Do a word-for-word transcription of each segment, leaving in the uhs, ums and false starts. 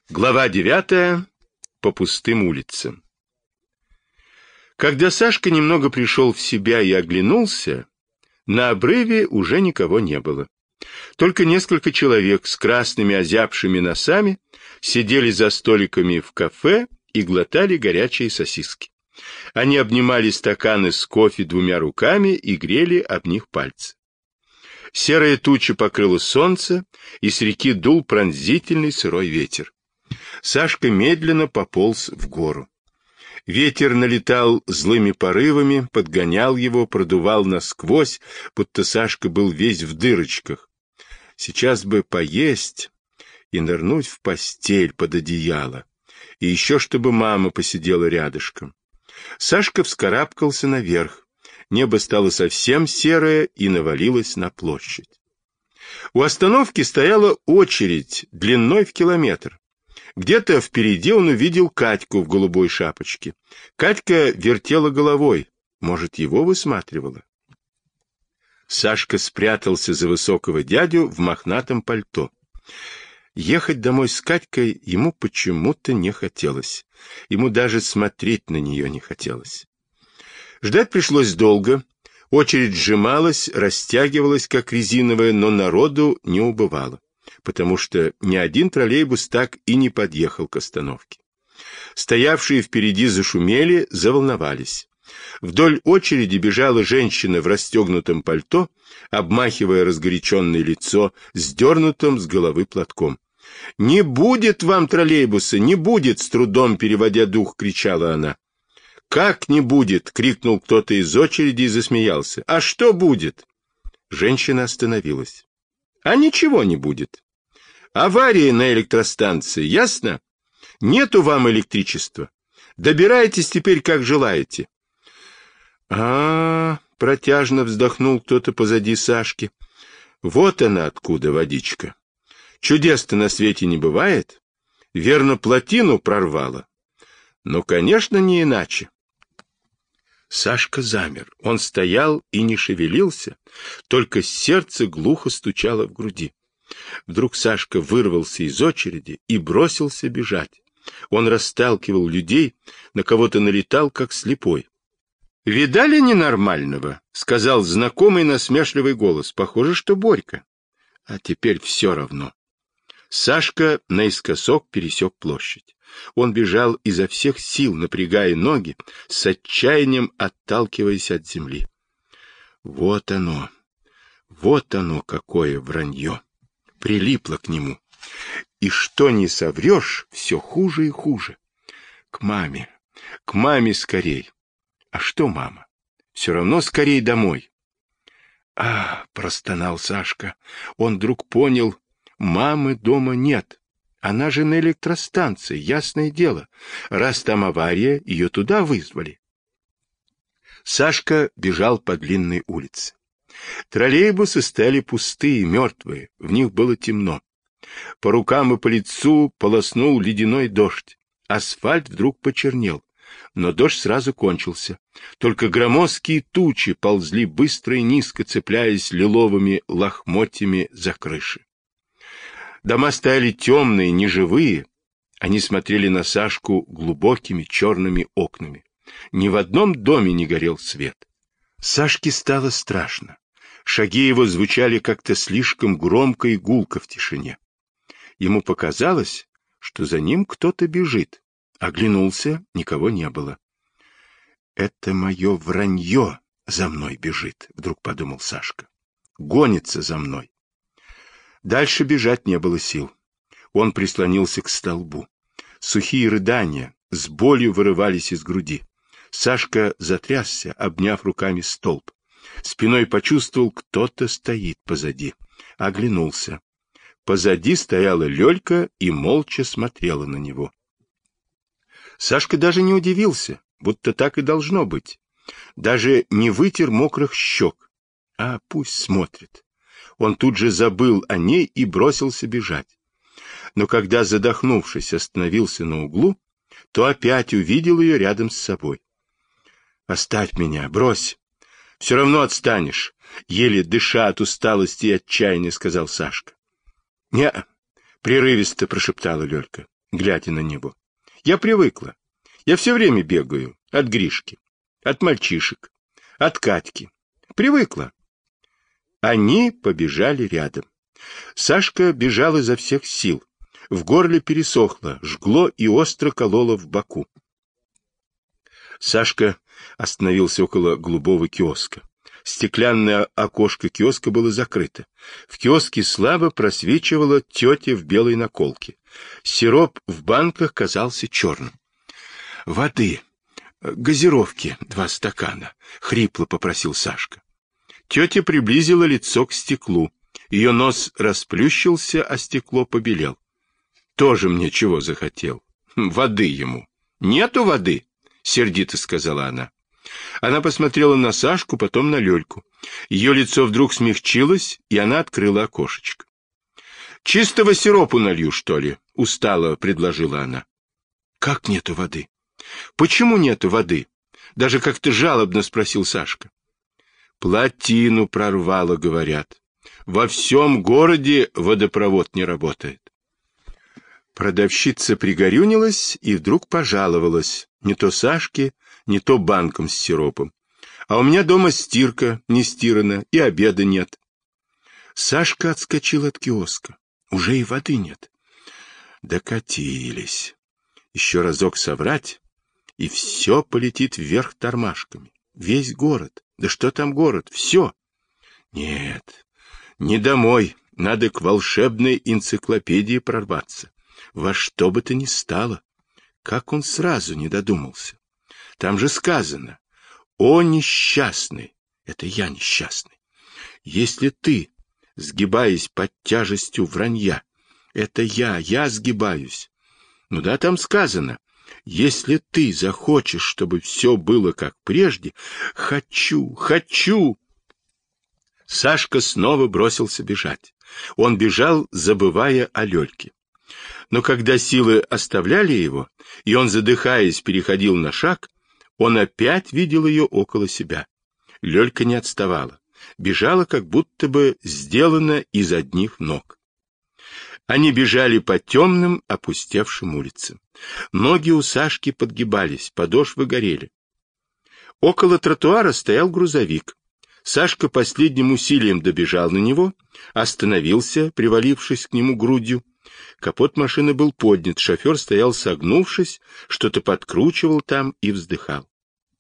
Глава девятая. По пустым улицам. Когда Сашка немного пришел в себя и оглянулся, на обрыве уже никого не было. Только несколько человек с красными озябшими носами сидели за столиками в кафе и глотали горячие сосиски. Они обнимали стаканы с кофе двумя руками и грели об них пальцы. Серая туча покрыла солнце, и с реки дул пронзительный сырой ветер. Сашка медленно пополз в гору. Ветер налетал злыми порывами, подгонял его, продувал насквозь, будто Сашка был весь в дырочках. Сейчас бы поесть и нырнуть в постель под одеяло, и еще чтобы мама посидела рядышком. Сашка вскарабкался наверх. Небо стало совсем серое и навалилось на площадь. У остановки стояла очередь длиной в километр. Где-то впереди он увидел Катьку в голубой шапочке. Катька вертела головой, может, его высматривала. Сашка спрятался за высокого дядю в мохнатом пальто. Ехать домой с Катькой ему почему-то не хотелось. Ему даже смотреть на нее не хотелось. Ждать пришлось долго. Очередь сжималась, растягивалась, как резиновая, но народу не убывало, потому что ни один троллейбус так и не подъехал к остановке. Стоявшие впереди зашумели, заволновались. Вдоль очереди бежала женщина в расстегнутом пальто, обмахивая разгоряченное лицо сдернутым с головы платком. «Не будет вам троллейбуса, не будет!» — с трудом переводя дух, кричала она. «Как не будет?» — крикнул кто-то из очереди и засмеялся. «А что будет?» Женщина остановилась. «А ничего не будет. Авария на электростанции, ясно? Нету вам электричества. Добирайтесь теперь, как желаете». А-а-а, протяжно вздохнул кто-то позади Сашки. Вот она откуда водичка. Чудес-то на свете не бывает. Верно, плотину прорвало. Но, конечно, не иначе. Сашка замер. Он стоял и не шевелился, только сердце глухо стучало в груди. Вдруг Сашка вырвался из очереди и бросился бежать. Он расталкивал людей, на кого-то налетал, как слепой. «Видали ненормального?» — сказал знакомый насмешливый голос. «Похоже, что Борька. А теперь все равно». Сашка наискосок пересек площадь. Он бежал изо всех сил, напрягая ноги, с отчаянием отталкиваясь от земли. Вот оно, вот оно какое вранье! Прилипло к нему. И что не соврешь, все хуже и хуже. К маме, к маме скорей. А что мама? Все равно скорей домой. А, простонал Сашка. Он вдруг понял, мамы дома нет. Она же на электростанции, ясное дело. Раз там авария, ее туда вызвали. Сашка бежал по длинной улице. Троллейбусы стояли пустые, мертвые, в них было темно. По рукам и по лицу полоснул ледяной дождь. Асфальт вдруг почернел, но дождь сразу кончился. Только громоздкие тучи ползли быстро и низко, цепляясь лиловыми лохмотьями за крыши. Дома стояли темные, неживые. Они смотрели на Сашку глубокими черными окнами. Ни в одном доме не горел свет. Сашке стало страшно. Шаги его звучали как-то слишком громко и гулко в тишине. Ему показалось, что за ним кто-то бежит. Оглянулся, никого не было. «Это мое вранье за мной бежит», — вдруг подумал Сашка. «Гонится за мной». Дальше бежать не было сил. Он прислонился к столбу. Сухие рыдания с болью вырывались из груди. Сашка затрясся, обняв руками столб. Спиной почувствовал, кто-то стоит позади. Оглянулся. Позади стояла Лёлька и молча смотрела на него. Сашка даже не удивился, будто так и должно быть. Даже не вытер мокрых щек. А пусть смотрит. Он тут же забыл о ней и бросился бежать. Но когда, задохнувшись, остановился на углу, то опять увидел ее рядом с собой. «Оставь меня, брось. Все равно отстанешь», — еле дыша от усталости и отчаяния сказал Сашка. «Не-а», — прерывисто прошептала Лёлька. глядя на него. Я привыкла. Я все время бегаю от Гришки, от мальчишек, от Катьки. Привыкла. Они побежали рядом. Сашка бежал изо всех сил. В горле пересохло, жгло и остро кололо в боку. Сашка остановился около голубого киоска. Стеклянное окошко киоска было закрыто. В киоске слабо просвечивала тетя в белой наколке. Сироп в банках казался черным. «Воды, газировки, два стакана», — хрипло попросил Сашка. Тетя приблизила лицо к стеклу. Ее нос расплющился, а стекло побелел. «Тоже мне чего захотел? Воды ему». «Нету воды», — сердито сказала она. Она посмотрела на Сашку, потом на Лёльку. Ее лицо вдруг смягчилось, и она открыла окошечко. «Чистого сиропу налью, что ли?» — устало предложила она. «Как нету воды? Почему нету воды?» — даже как-то жалобно спросил Сашка. «Плотину прорвало, говорят. Во всем городе водопровод не работает». Продавщица пригорюнилась и вдруг пожаловалась. Не то Сашке, не то банком с сиропом. «А у меня дома стирка не стирана, и обеда нет». Сашка отскочил от киоска. Уже и воды нет. Докатились. Еще разок соврать, и все полетит вверх тормашками. Весь город. Да что там город? Все. Нет, не домой. Надо к волшебной энциклопедии прорваться. Во что бы то ни стало. Как он сразу не додумался. Там же сказано: «О, несчастный!» Это я несчастный. Если ты, сгибаясь под тяжестью вранья, это я, я сгибаюсь. Ну да, там сказано: «Если ты захочешь, чтобы все было как прежде, хочу, хочу». Сашка снова бросился бежать. Он бежал, забывая о Лёльке. Но когда силы оставляли его, и он, задыхаясь, переходил на шаг, он опять видел ее около себя. Лёлька не отставала. Бежала, как будто бы сделана из одних ног. Они бежали по темным, опустевшим улицам. Ноги у Сашки подгибались, подошвы горели. Около тротуара стоял грузовик. Сашка последним усилием добежал на него, остановился, привалившись к нему грудью. Капот машины был поднят, шофер стоял согнувшись, что-то подкручивал там и вздыхал.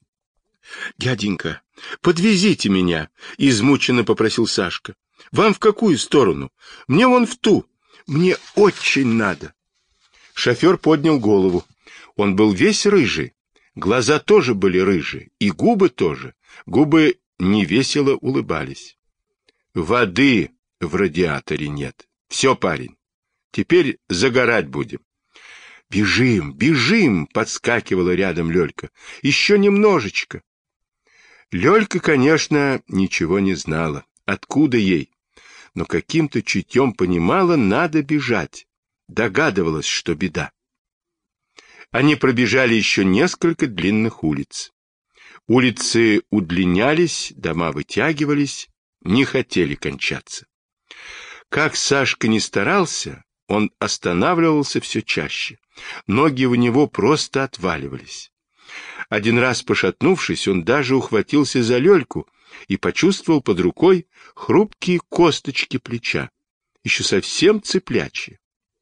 «Дяденька, подвезите меня», — измученно попросил Сашка. «Вам в какую сторону? Мне вон в ту. Мне очень надо». Шофер поднял голову. Он был весь рыжий. Глаза тоже были рыжие, и губы тоже. Губы невесело улыбались. «Воды в радиаторе нет. Все, парень. Теперь загорать будем». «Бежим, бежим!» — подскакивала рядом Лёлька. «Еще немножечко». Лёлька, конечно, ничего не знала. Откуда ей? Но каким-то чутьем понимала, надо бежать. Догадывалась, что беда. Они пробежали еще несколько длинных улиц. Улицы удлинялись, дома вытягивались, не хотели кончаться. Как Сашка ни старался, он останавливался все чаще. Ноги у него просто отваливались. Один раз пошатнувшись, он даже ухватился за Лёльку и почувствовал под рукой хрупкие косточки плеча, еще совсем цыплячьи.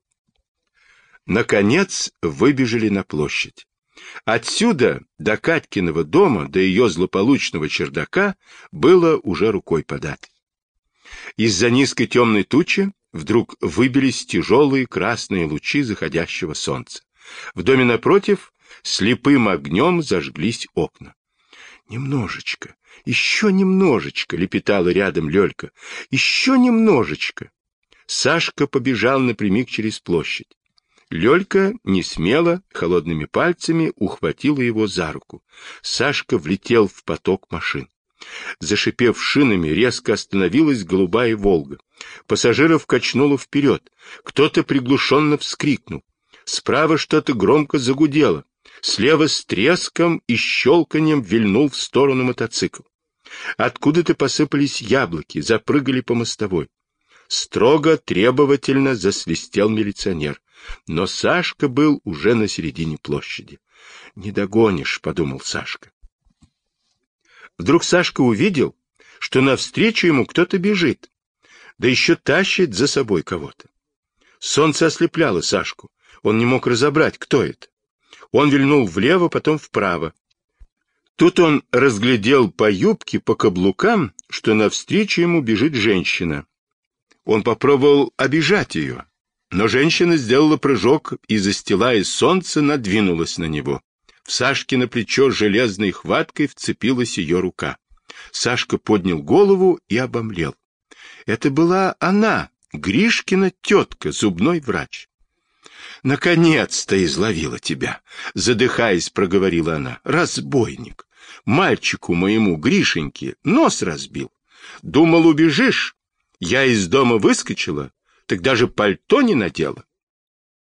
Наконец выбежали на площадь. Отсюда до Катькиного дома, до ее злополучного чердака, было уже рукой подать. Из-за низкой темной тучи вдруг выбились тяжелые красные лучи заходящего солнца. В доме напротив слепым огнем зажглись окна. «Немножечко, еще немножечко», — лепетала рядом Лёлька. «Еще немножечко». Сашка побежал напрямик через площадь. Лёлька несмело, холодными пальцами ухватила его за руку. Сашка влетел в поток машин. Зашипев шинами, резко остановилась голубая «Волга». Пассажиров качнуло вперед. Кто-то приглушенно вскрикнул. Справа что-то громко загудело. Слева с треском и щелканьем вильнул в сторону мотоцикл. Откуда-то посыпались яблоки, запрыгали по мостовой. Строго, требовательно засвистел милиционер. но Сашка был уже на середине площади. «Не догонишь», — подумал Сашка. Вдруг Сашка увидел, что навстречу ему кто-то бежит, да еще тащит за собой кого-то. Солнце ослепляло Сашку, он не мог разобрать, кто это. Он вильнул влево, потом вправо. Тут он разглядел по юбке, по каблукам, что навстречу ему бежит женщина. Он попробовал обижать ее, но женщина сделала прыжок и, застилая солнце, надвинулась на него. В Сашкино плечо железной хваткой вцепилась ее рука. Сашка поднял голову и обомлел. Это была она, Гришкина тетка, зубной врач. «Наконец-то изловила тебя!» — задыхаясь, проговорила она. «Разбойник! Мальчику моему, Гришеньке, нос разбил. Думал, убежишь. Я из дома выскочила, так даже пальто не надела.